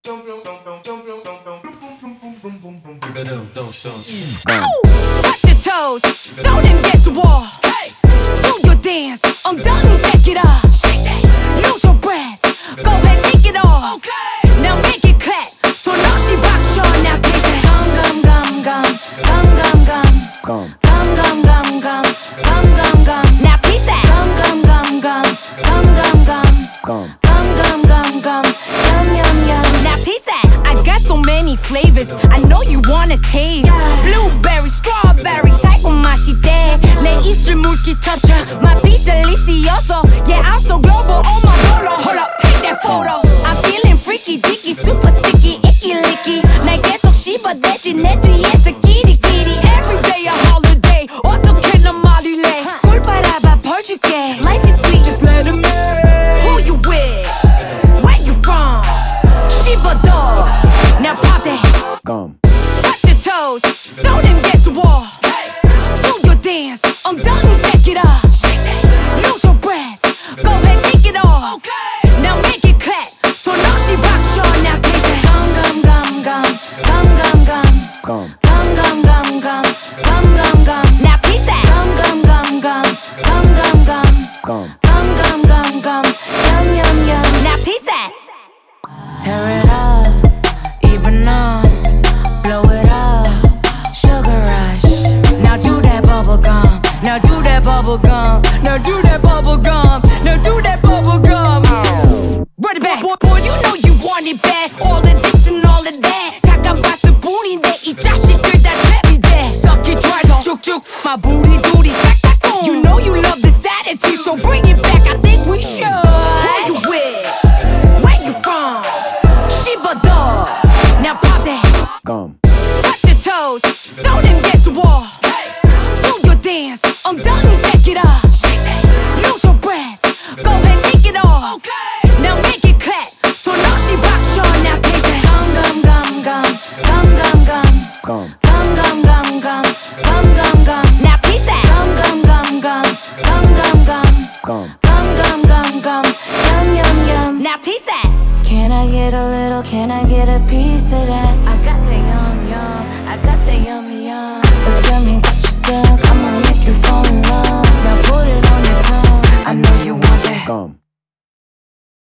Touch your toes, throw them against the wall. Do your dance, I'm done to take it off. Lose your breath, go ahead, take it off. Now make it clap, so now she box your now take it. Gum gum gum gum gum gum gum gum gum gum gum gum gum. Now piece that. Gum gum gum gum gum gum gum gum gum gum yum yum yum. Now piece that. I got so many flavors, I know you wanna taste. Blueberry, strawberry, 달콤 맛이 돼. 내 입술 물기 쳤죠. My beach delicioso. Yeah, I'm so global on my polo. Hold up, take that photo. I'm feeling freaky, dicky, super sticky, icky, licky. 날 계속 씹어대지 내 뒤에서 끼리끼리. Every day a holiday. 어떻게 난 말이래. 꿀 빨아봐 벌줄게. Life is sweet, just let it make. Who you with? Where you from? 씹어도. Now pop that. Touch your toes, throw them against the wall. Do your dance, I'm done to take it off. Lose your breath, go ahead, take it off. Now make it clap, so now she box your now take it. Gum gum gum gum gum gum gum gum gum gum gum gum gum. Now piece that. Gum gum gum gum gum gum gum gum gum gum yum yum yum. Now piece that. Tear it up, even up, blow it up, sugar rush. Now do that bubble gum, now do that bubble gum, now do that bubble gum, now do that bubble gum. Run it back, boy, you know you want it bad. All